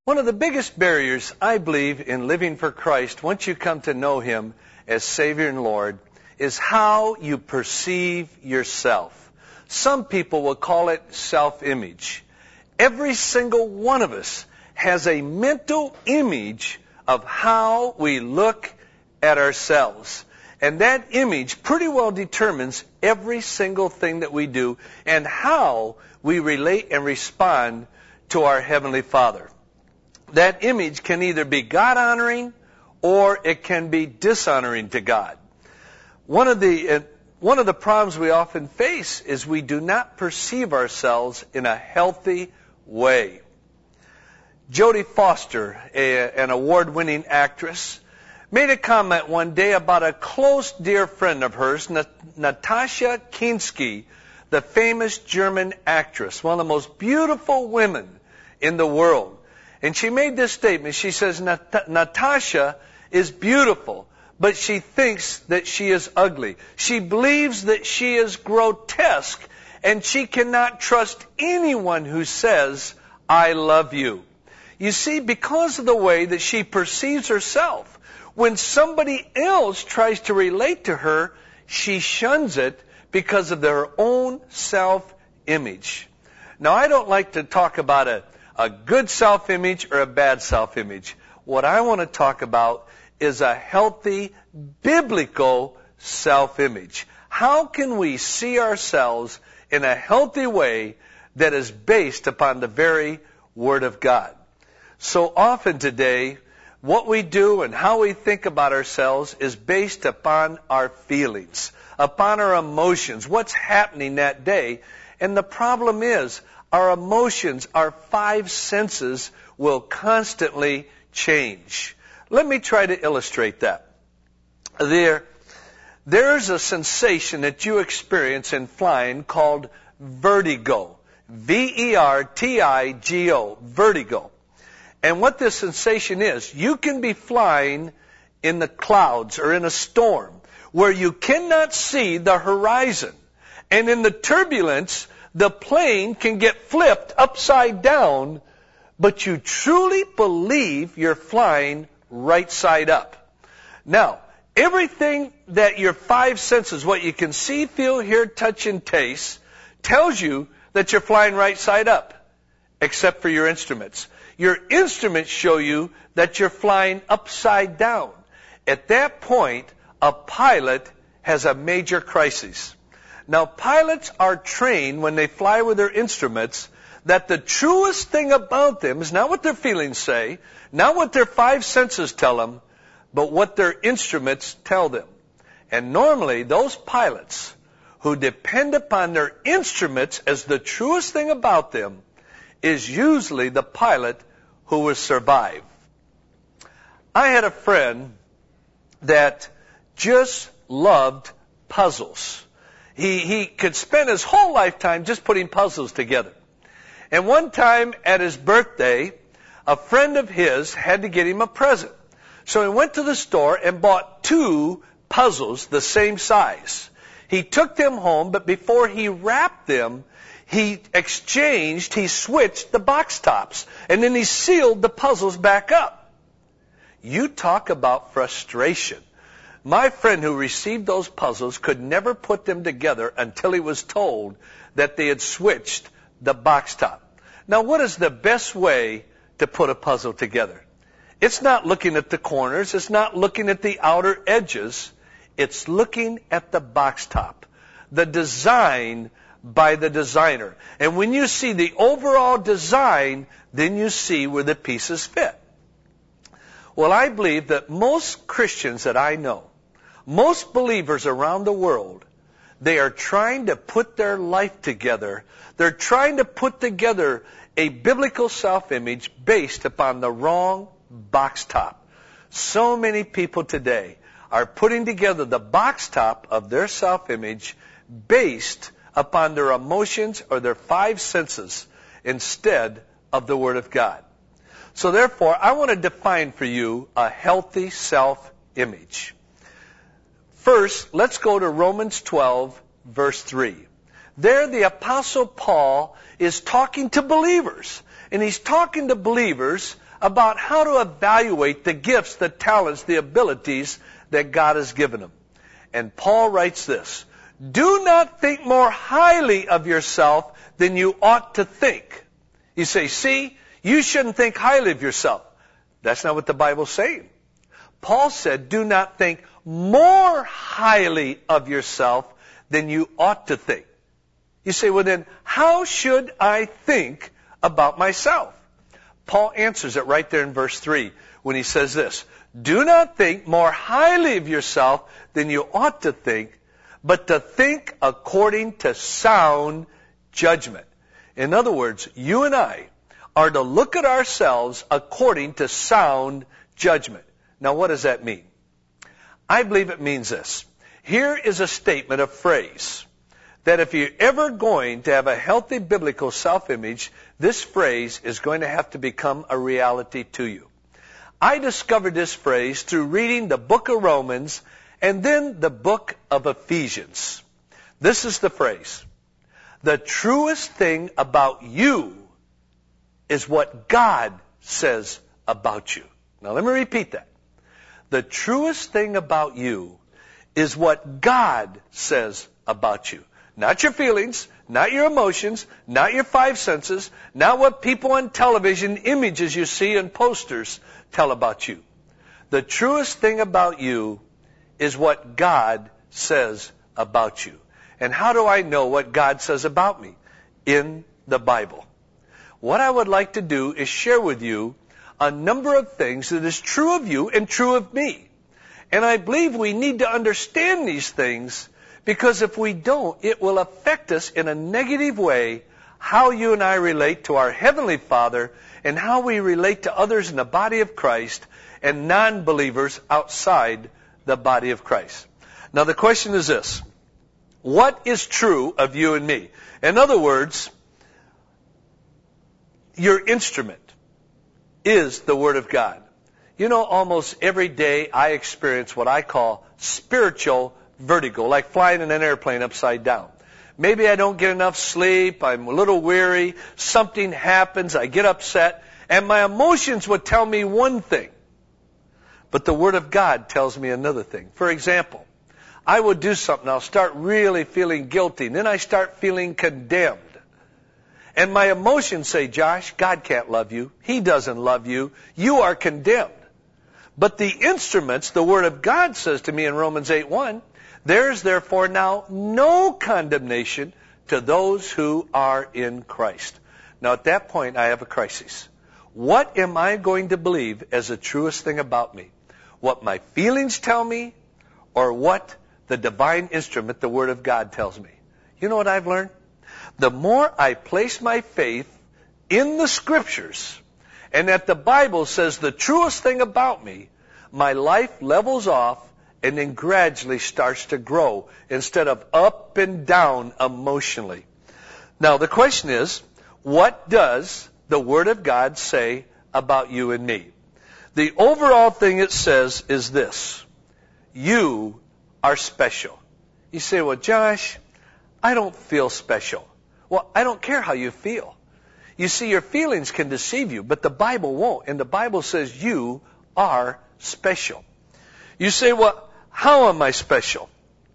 One of the biggest barriers, I believe, in living for Christ, once you come to know Him as Savior and Lord, is how you perceive yourself. Some people will call it self-image. Every single one of us has a mental image of how we look at ourselves. And that image pretty well determines every single thing that we do and how we relate and respond to our Heavenly Father. That image can either be God-honoring or it can be dishonoring to God. One of the problems we often face is we do not perceive ourselves in a healthy way. Jodie Foster, an award-winning actress, made a comment one day about a close, dear friend of hers, Natasha Kinski, the famous German actress, one of the most beautiful women in the world. And she made this statement. She says, Natasha is beautiful, but she thinks that she is ugly. She believes that she is grotesque, and she cannot trust anyone who says, I love you. You see, because of the way that she perceives herself, when somebody else tries to relate to her, she shuns it because of their own self-image. Now, I don't like to talk about a good self-image or a bad self-image. What I want to talk about is a healthy, biblical self-image. How can we see ourselves in a healthy way that is based upon the very Word of God? So often today, what we do and how we think about ourselves is based upon our feelings, upon our emotions, what's happening that day. And the problem is, our emotions, our five senses, will constantly change. Let me try to illustrate that. There's a sensation that you experience in flying called vertigo. V-E-R-T-I-G-O, vertigo. And what this sensation is, you can be flying in the clouds or in a storm where you cannot see the horizon. And in the turbulence, the plane can get flipped upside down, but you truly believe you're flying right side up. Now, everything that your five senses, what you can see, feel, hear, touch, and taste, tells you that you're flying right side up, except for your instruments. Your instruments show you that you're flying upside down. At that point, a pilot has a major crisis. Now, pilots are trained when they fly with their instruments that the truest thing about them is not what their feelings say, not what their five senses tell them, but what their instruments tell them. And normally, those pilots who depend upon their instruments as the truest thing about them is usually the pilot who will survive. I had a friend that just loved puzzles. He could spend his whole lifetime just putting puzzles together. And one time at his birthday, a friend of his had to get him a present. So he went to the store and bought 2 puzzles the same size. He took them home, but before he wrapped them, he switched the box tops, and then he sealed the puzzles back up. You talk about frustration. My friend who received those puzzles could never put them together until he was told that they had switched the box top. Now, what is the best way to put a puzzle together? It's not looking at the corners. It's not looking at the outer edges. It's looking at the box top, the design by the designer. And when you see the overall design, then you see where the pieces fit. Well, I believe that most Christians that I know, most believers around the world, they are trying to put their life together. They're trying to put together a biblical self-image based upon the wrong box top. So many people today are putting together the box top of their self-image based upon their emotions or their 5 senses instead of the Word of God. So therefore, I want to define for you a healthy self-image. First, let's go to Romans 12, verse 3. There, the Apostle Paul is talking to believers. And he's talking to believers about how to evaluate the gifts, the talents, the abilities that God has given them. And Paul writes this: do not think more highly of yourself than you ought to think. You say, see, you shouldn't think highly of yourself. That's not what the Bible's saying. Paul said, do not think more highly of yourself than you ought to think. You say, well then, how should I think about myself? Paul answers it right there in verse 3 when he says this: do not think more highly of yourself than you ought to think, but to think according to sound judgment. In other words, you and I are to look at ourselves according to sound judgment. Now, what does that mean? I believe it means this. Here is a statement, a phrase, that if you're ever going to have a healthy biblical self-image, this phrase is going to have to become a reality to you. I discovered this phrase through reading the book of Romans and then the book of Ephesians. This is the phrase: the truest thing about you is what God says about you. Now let me repeat that. The truest thing about you is what God says about you. Not your feelings, not your emotions, not your five senses, not what people on television, images you see and posters tell about you. The truest thing about you is what God says about you. And how do I know what God says about me? In the Bible. What I would like to do is share with you a number of things that is true of you and true of me. And I believe we need to understand these things, because if we don't, it will affect us in a negative way how you and I relate to our Heavenly Father and how we relate to others in the body of Christ and non-believers outside the body of Christ. Now the question is this: what is true of you and me? In other words, your instrument is the Word of God. You know, almost every day I experience what I call spiritual vertigo, like flying in an airplane upside down. Maybe I don't get enough sleep, I'm a little weary, something happens, I get upset, and my emotions would tell me one thing, but the Word of God tells me another thing. For example, I would do something, I'll start really feeling guilty, and then I start feeling condemned. And my emotions say, Josh, God can't love you. He doesn't love you. You are condemned. But the instruments, the Word of God says to me in Romans 8:1, there is therefore now no condemnation to those who are in Christ. Now at that point I have a crisis. What am I going to believe as the truest thing about me? What my feelings tell me, or what the divine instrument, the Word of God, tells me? You know what I've learned? The more I place my faith in the Scriptures, and that the Bible says the truest thing about me, my life levels off and then gradually starts to grow instead of up and down emotionally. Now the question is, what does the Word of God say about you and me? The overall thing it says is this: you are special. You say, well, Josh, I don't feel special. Well, I don't care how you feel. You see, your feelings can deceive you, but the Bible won't. And the Bible says you are special. You say, well, how am I special?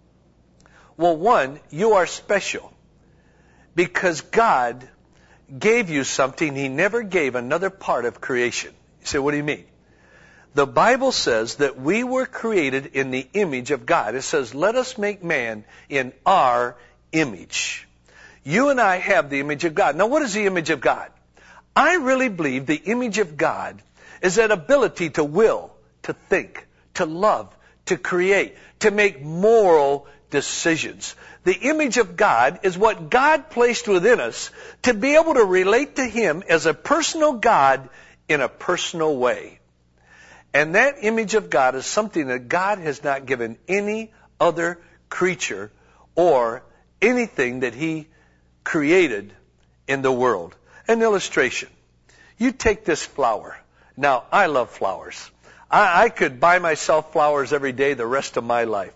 Well, one, you are special because God gave you something He never gave another part of creation. You say, what do you mean? The Bible says that we were created in the image of God. It says, let us make man in our image. You and I have the image of God. Now, what is the image of God? I really believe the image of God is that ability to will, to think, to love, to create, to make moral decisions. The image of God is what God placed within us to be able to relate to Him as a personal God in a personal way. And that image of God is something that God has not given any other creature or anything that He created in the world. An illustration. You take this flower. Now, I love flowers. I could buy myself flowers every day the rest of my life.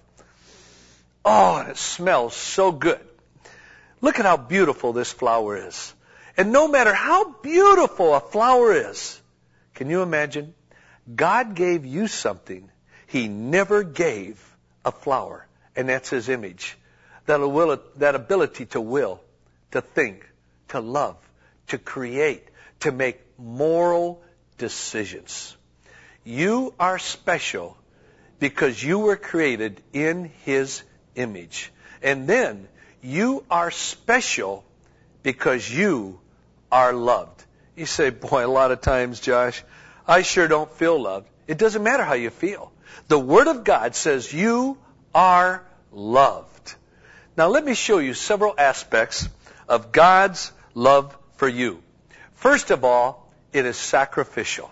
Oh, and it smells so good. Look at how beautiful this flower is. And no matter how beautiful a flower is, Can you imagine? God gave you something He never gave a flower, and that's His image. That ability to will, to think, to love, to create, to make moral decisions. You are special because you were created in His image. And then you are special because you are loved. You say, boy, a lot of times, Josh, I sure don't feel loved. It doesn't matter how you feel. The Word of God says you are loved. Now let me show you several aspects of God's love for you. First of all, it is sacrificial.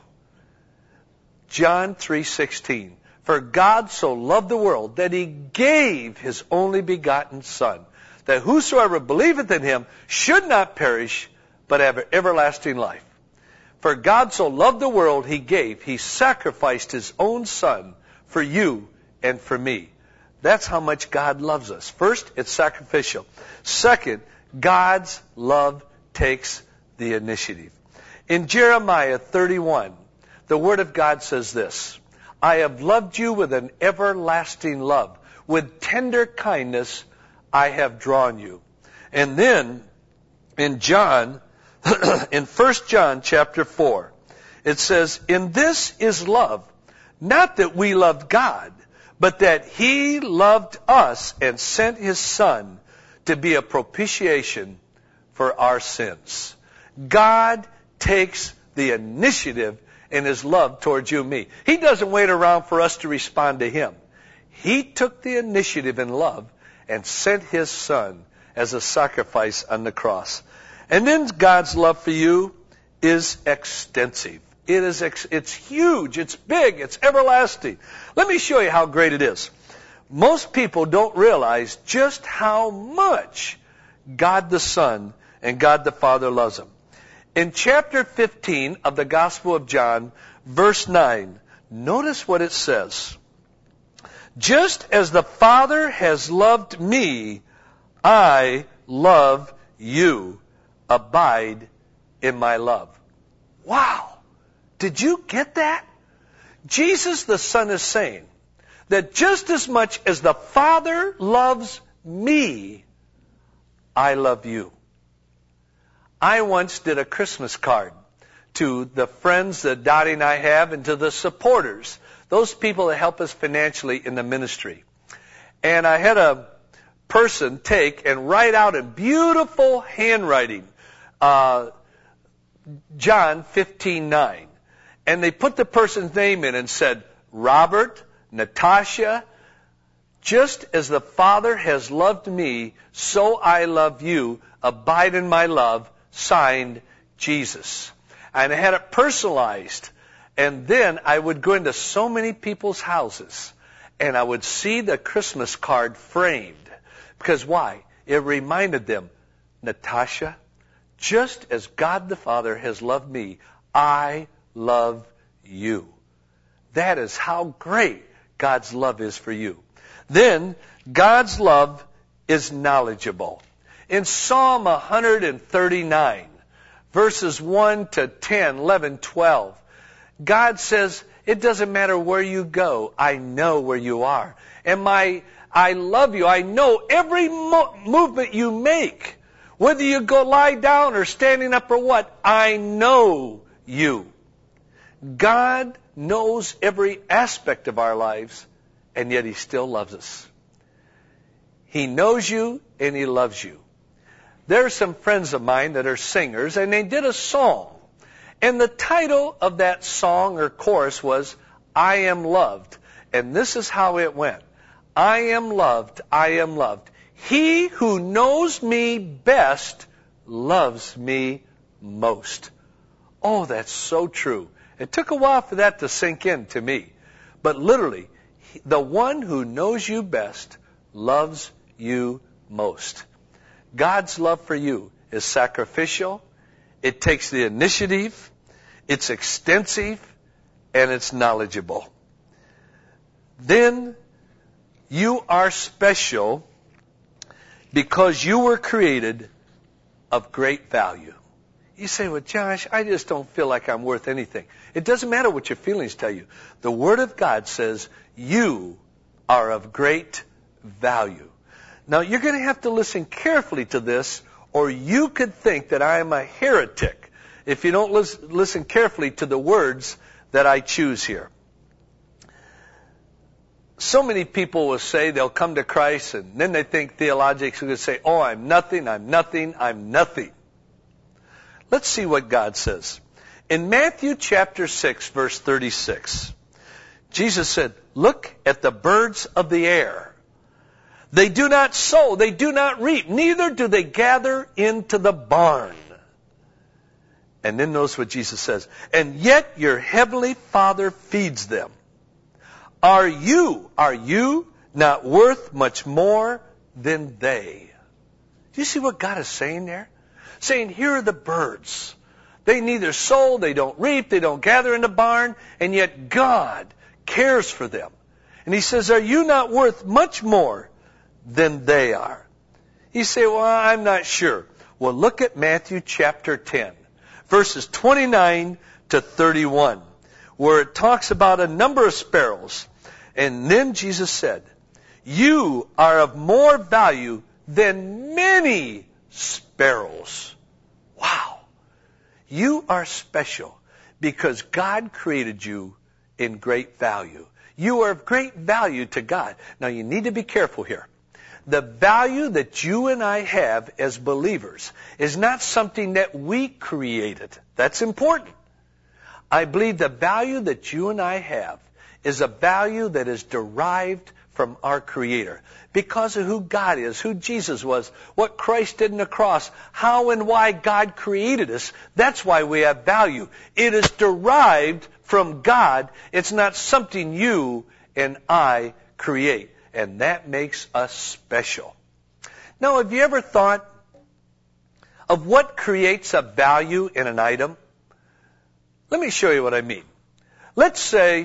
John 3:16. For God so loved the world that He gave His only begotten Son, that whosoever believeth in Him should not perish, but have everlasting life. For God so loved the world, He sacrificed His own Son for you and for me. That's how much God loves us. First, it's sacrificial. Second, God's love takes the initiative. In Jeremiah 31, the Word of God says this, I have loved you with an everlasting love. With tender kindness I have drawn you. And then in John, in 1 John chapter 4, it says, in this is love, not that we loved God, but that He loved us and sent His Son to be a propitiation for our sins. God takes the initiative in His love towards you and me. He doesn't wait around for us to respond to Him. He took the initiative in love and sent His Son as a sacrifice on the cross. And then God's love for you is extensive. It's huge, it's big, it's everlasting. Let me show you how great it is. Most people don't realize just how much God the Son and God the Father loves them. In chapter 15 of the Gospel of John, verse 9, notice what it says. Just as the Father has loved me, I love you. Abide in my love. Wow! Did you get that? Jesus the Son is saying that just as much as the Father loves me, I love you. I once did a Christmas card to the friends that Dottie and I have and to the supporters, those people that help us financially in the ministry. And I had a person take and write out in beautiful handwriting, John 15:9. And they put the person's name in and said, Robert, Natasha, just as the Father has loved me, so I love you. Abide in my love. Signed, Jesus. And I had it personalized. And then I would go into so many people's houses and I would see the Christmas card framed. Because why? It reminded them, Natasha, just as God the Father has loved me, I love you. That is how great God's love is for you. Then, God's love is knowledgeable. In Psalm 139, verses 1 to 10, 11, 12, God says, it doesn't matter where you go, I know where you are. And I love you. I know every movement you make. Whether you go lie down or standing up or what, I know you. God knows every aspect of our lives, and yet He still loves us. He knows you and He loves you. There are some friends of mine that are singers, and they did a song. And the title of that song or chorus was, I Am Loved. And this is how it went. I am loved, I am loved. He who knows me best loves me most. Oh, that's so true. It took a while for that to sink in to me. But literally, the one who knows you best loves you most. God's love for you is sacrificial. It takes the initiative. It's extensive. And it's knowledgeable. Then you are special because you were created of great value. You say, well, Josh, I just don't feel like I'm worth anything. It doesn't matter what your feelings tell you. The Word of God says you are of great value. Now, you're going to have to listen carefully to this, or you could think that I am a heretic if you don't listen carefully to the words that I choose here. So many people will say they'll come to Christ, and then they think theologians are going to say, oh, I'm nothing, I'm nothing, I'm nothing. Let's see what God says. In Matthew chapter 6, verse 36, Jesus said, look at the birds of the air. They do not sow, they do not reap, neither do they gather into the barn. And then notice what Jesus says. And yet your heavenly Father feeds them. Are you not worth much more than they? Do you see what God is saying there? Saying, here are the birds. They neither sow, they don't reap, they don't gather in the barn, and yet God cares for them. And He says, are you not worth much more than they are? You say, well, I'm not sure. Well, look at Matthew chapter 10, verses 29 to 31, where it talks about a number of sparrows. And then Jesus said, you are of more value than many sparrows. Wow. You are special because God created you in great value. You are of great value to God. Now you need to be careful here. The value that you and I have as believers is not something that we created. That's important. I believe the value that you and I have is a value that is derived from our Creator. Because of who God is, who Jesus was, what Christ did on the cross, how and why God created us, that's why we have value. It is derived from God. It's not something you and I create. And that makes us special. Now, have you ever thought of what creates a value in an item? Let me show you what I mean. Let's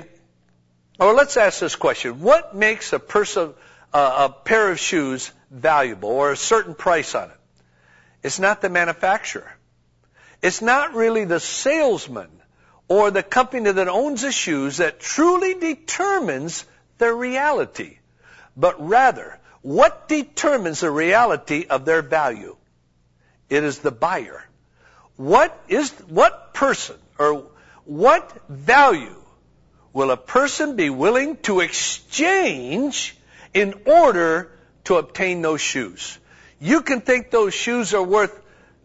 ask this question. What makes a pair of shoes valuable or a certain price on it? It's not the manufacturer. It's not really the salesman or the company that owns the shoes that truly determines their reality. But rather, what determines the reality of their value? It is the buyer. What person or what value will a person be willing to exchange in order to obtain those shoes? You can think those shoes are worth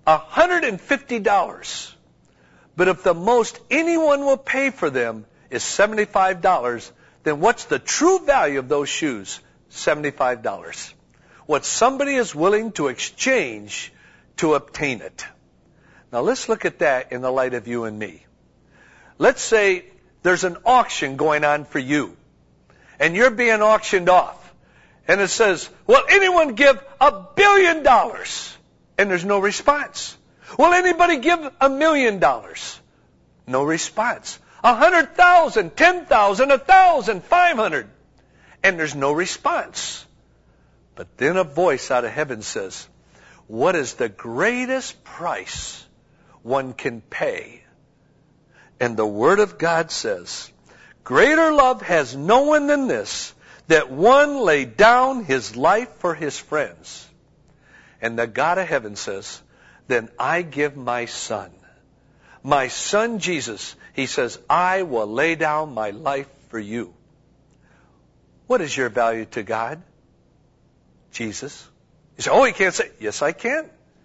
$150. But if the most anyone will pay for them is $75, then what's the true value of those shoes? $75. What somebody is willing to exchange to obtain it. Now let's look at that in the light of you and me. Let's say there's an auction going on for you, and you're being auctioned off. And it says, will anyone give $1 billion? And there's no response. Will anybody give $1 million? No response. 100,000, 10,000, 1,000, 500. And there's no response. But then a voice out of heaven says, what is the greatest price one can pay? And the Word of God says, greater love has no one than this, that one lay down his life for his friends. And the God of heaven says, then I give my son Jesus. He says, I will lay down my life for you. What is your value to God? Jesus. You say, oh, you can't say. Yes, I can.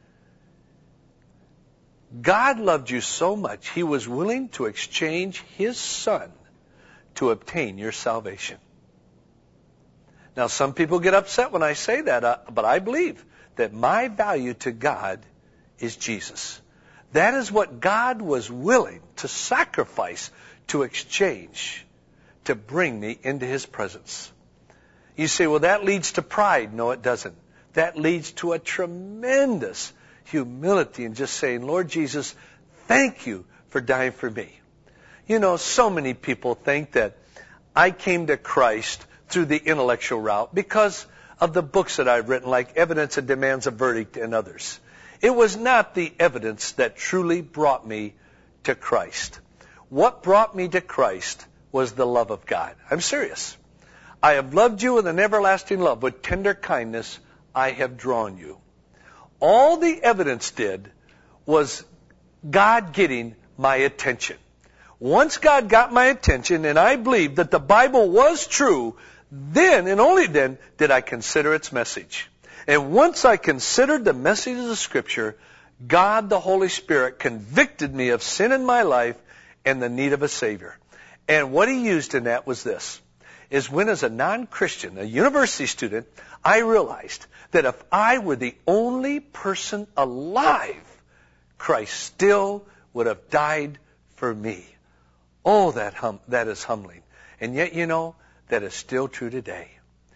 God loved you so much, He was willing to exchange His Son to obtain your salvation. Now, some people get upset when I say that, but I believe that my value to God is Jesus. That is what God was willing to sacrifice to exchange to bring me into His presence. You say, well, that leads to pride. No, it doesn't. That leads to a tremendous humility and just saying, Lord Jesus, thank you for dying for me. You know, so many people think that I came to Christ through the intellectual route because of the books that I've written, like Evidence that Demands a Verdict and others. It was not the evidence that truly brought me to Christ. What brought me to Christ was the love of God. I'm serious. I have loved you with an everlasting love. With tender kindness, I have drawn you. All the evidence did was God getting my attention. Once God got my attention and I believed that the Bible was true, then and only then did I consider its message. And once I considered the message of the Scripture, God the Holy Spirit convicted me of sin in my life and the need of a Savior. And what He used in that was this, is when as a non-Christian, a university student, I realized that if I were the only person alive, Christ still would have died for me. Oh, that is humbling. And yet, you know, that is still true today.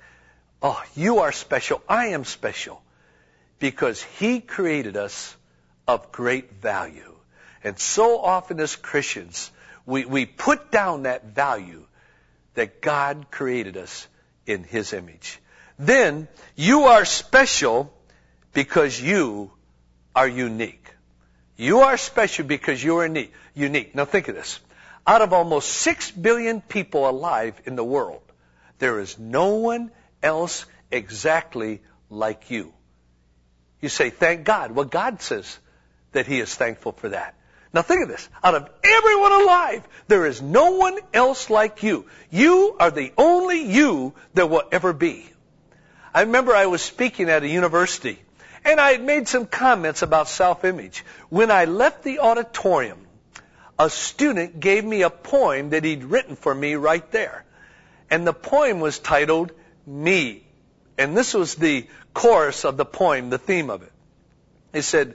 Oh, you are special. I am special because He created us of great value. And so often as Christians, we put down that value that God created us in His image. Then you are special because you are unique. You are special because you are unique. Now think of this. Out of almost 6 billion people alive in the world, there is no one else exactly like you. You say, thank God. Well, God says that He is thankful for that. Now think of this. Out of everyone alive, there is no one else like you. You are the only you there will ever be. I remember I was speaking at a university, and I had made some comments about self-image. When I left the auditorium, a student gave me a poem that he'd written for me right there. And the poem was titled, Me. And this was the chorus of the poem, the theme of it. It said,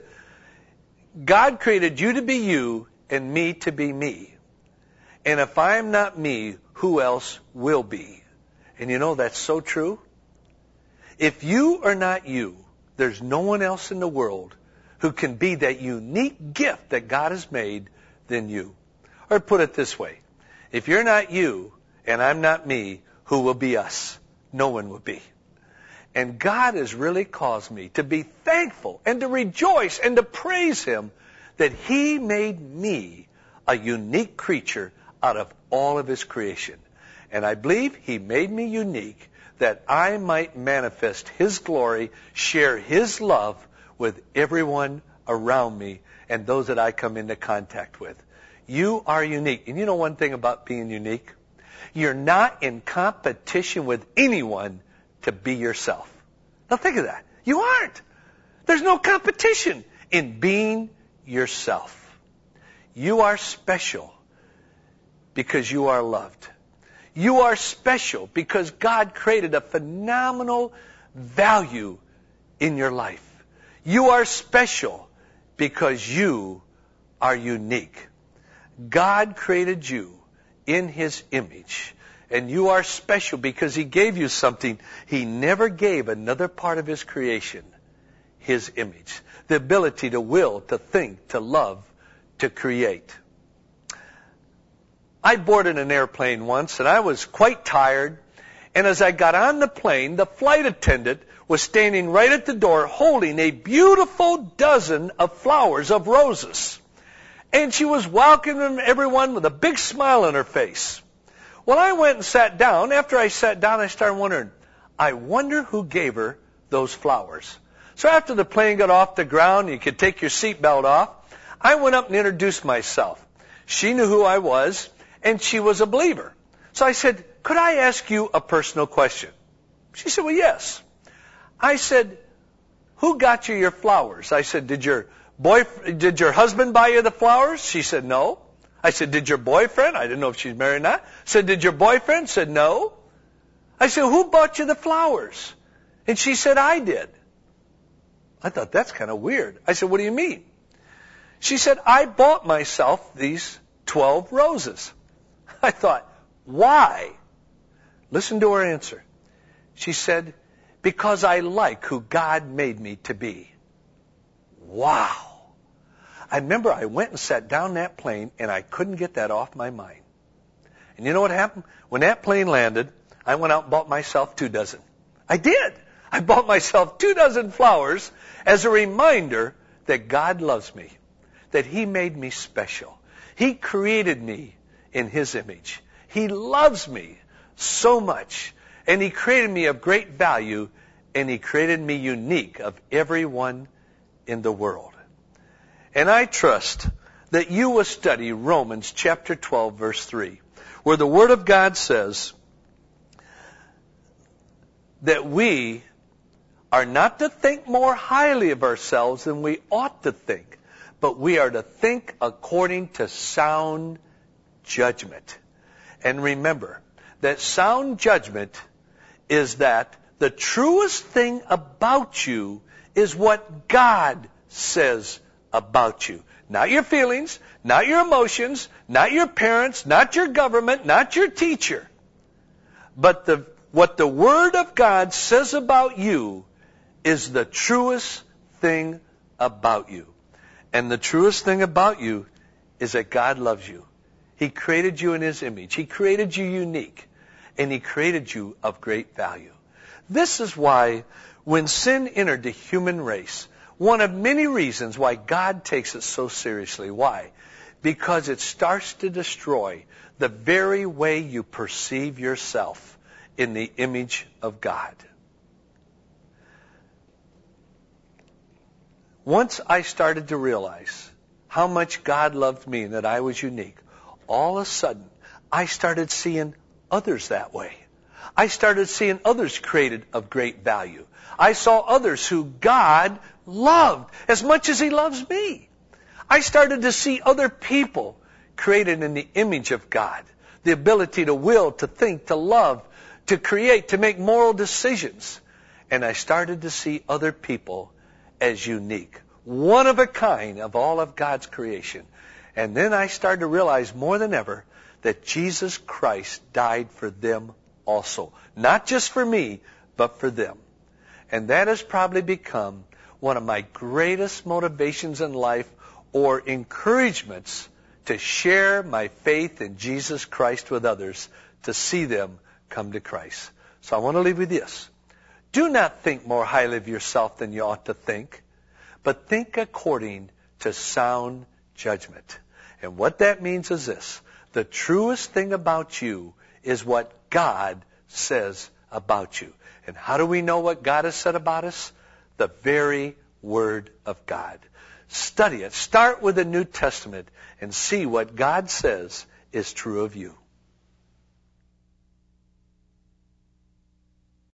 God created you to be you and me to be me. And if I'm not me, who else will be? And you know, that's so true. If you are not you, there's no one else in the world who can be that unique gift that God has made than you. Or put it this way, if you're not you and I'm not me, who will be us? No one will be. And God has really caused me to be thankful and to rejoice and to praise Him that He made me a unique creature out of all of His creation. And I believe He made me unique that I might manifest His glory, share His love with everyone around me and those that I come into contact with. You are unique. And you know one thing about being unique? You're not in competition with anyone to be yourself. Now think of that. You aren't. There's no competition in being yourself. You are special because you are loved. You are special because God created a phenomenal value in your life. You are special because you are unique. God created you in His image. And you are special because He gave you something He never gave another part of His creation. His image. The ability to will, to think, to love, to create. I boarded an airplane once and I was quite tired. And as I got on the plane, the flight attendant was standing right at the door holding a beautiful dozen of flowers, of roses. And she was welcoming everyone with a big smile on her face. Well, I went and sat down. After I sat down, I started wondering, I wonder who gave her those flowers. So after the plane got off the ground, you could take your seatbelt off, I went up and introduced myself. She knew who I was, and she was a believer. So I said, could I ask you a personal question? She said, well, yes. I said, who got you your flowers? I said, did your husband buy you the flowers? She said, no. I said, did your boyfriend? I didn't know if she's married or not. I said, did your boyfriend? Said, no. I said, who bought you the flowers? And she said, I did. I thought, that's kind of weird. I said, what do you mean? She said, I bought myself these 12 roses. I thought, why? Listen to her answer. She said, because I like who God made me to be. Wow. I remember I went and sat down that plane, and I couldn't get that off my mind. And you know what happened? When that plane landed, I went out and bought myself 2 dozen. I did. I bought myself 2 dozen flowers as a reminder that God loves me, that He made me special. He created me in His image. He loves me so much, and He created me of great value, and He created me unique of everyone in the world. And I trust that you will study Romans chapter 12, verse 3, where the Word of God says that we are not to think more highly of ourselves than we ought to think, but we are to think according to sound judgment. And remember that sound judgment is that the truest thing about you is what God says about you. Not your feelings, not your emotions, not your parents, not your government, not your teacher. But what the Word of God says about you is the truest thing about you. And the truest thing about you is that God loves you. He created you in His image. He created you unique. And He created you of great value. This is why when sin entered the human race, one of many reasons why God takes it so seriously. Why? Because it starts to destroy the very way you perceive yourself in the image of God. Once I started to realize how much God loved me and that I was unique, all of a sudden I started seeing others that way. I started seeing others created of great value. I saw others who God loved as much as He loves me. I started to see other people created in the image of God. The ability to will, to think, to love, to create, to make moral decisions. And I started to see other people as unique. One of a kind of all of God's creation. And then I started to realize more than ever that Jesus Christ died for them also. Not just for me, but for them. And that has probably become one of my greatest motivations in life or encouragements to share my faith in Jesus Christ with others, to see them come to Christ. So I want to leave with this. Do not think more highly of yourself than you ought to think, but think according to sound judgment. And what that means is this. The truest thing about you is what God says about you. And how do we know what God has said about us? The very Word of God. Study it. Start with the New Testament and see what God says is true of you.